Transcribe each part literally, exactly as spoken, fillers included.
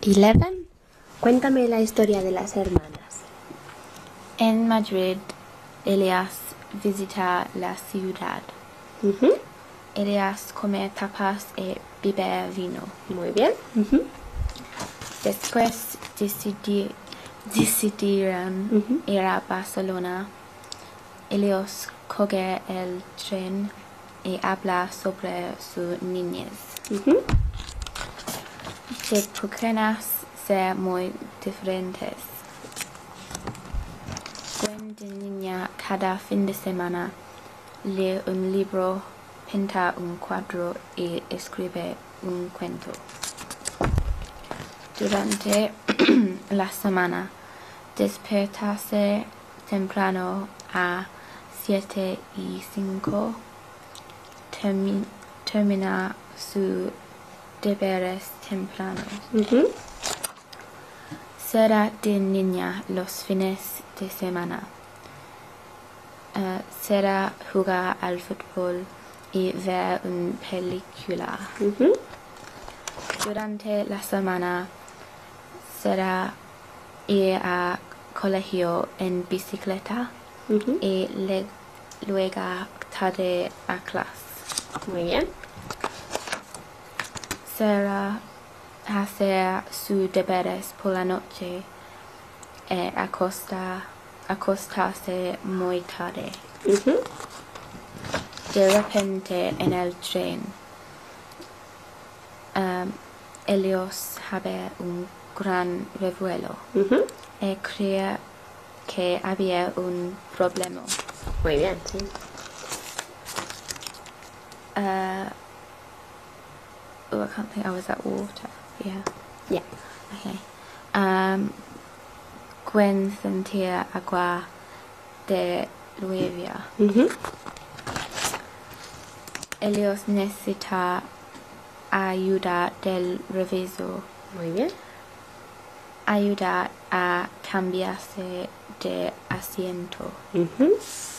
Eleven. Cuéntame la historia de las hermanas. En Madrid, Elias visita la ciudad. Uh-huh. Elias come tapas y bebe vino. Muy bien. Uh-huh. Después decidi, decidieron Uh-huh. ir a Barcelona. Elias coge el tren y habla sobre su niñez. Uh-huh. De pequeñas ser muy diferentes. Gwen de niña cada fin de semana lee un libro, pinta un cuadro y escribe un cuento. Durante la semana, despertarse temprano a siete y cinco, termi termina sus deberes temprano. Uh-huh. Será de niña los fines de semana. Uh, será jugar al fútbol y ver una película. Uh-huh. Durante la semana será ir a colegio en bicicleta. Uh-huh. y le luego tarde a clase. Muy bien. Será hacer sus deberes por la noche y acosta, acostarse muy tarde. Uh-huh. De repente en el tren, um, Elias había un gran revuelo. Uh-huh. y creía que había un problema. Muy bien, sí. Uh, oh, I can't think. I was at water. Yeah. Yeah. Okay. Um, Gwen sentía agua de lluvia. Uh-huh. Elias necesita ayuda del revisor. Muy bien. Ayuda a cambiarse de asiento. Uh-huh.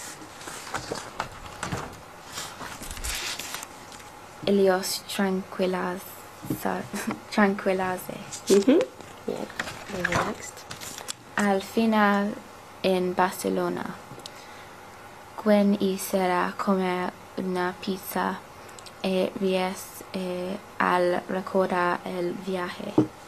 Elias tranquiliza, tranquiliza. Uh-huh. Yeah. Very relaxed. Al final, en Barcelona, Gwen y Sarah comen una pizza y ríes eh, al recordar el viaje.